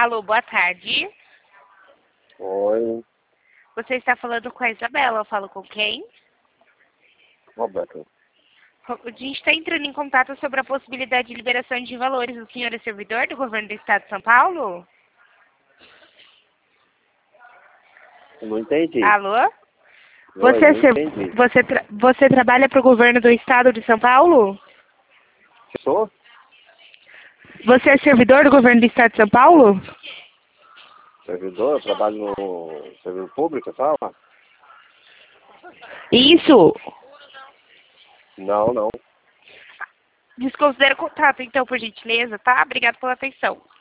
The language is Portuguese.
Alô, boa tarde. Oi, Você está falando com a Isabela. Eu falo com quem? Roberto. A gente está entrando em contato sobre a possibilidade de liberação de valores. O senhor é servidor do governo do estado de São Paulo? Não entendi. Alô? Oi, não entendi. Você trabalha para o governo do estado de São Paulo? Sou? Você é servidor do governo do estado de São Paulo? Servidor? Eu trabalho no serviço público, fala? Isso. Não, não. Desconsidera o contato, então, por gentileza, tá? Obrigado pela atenção.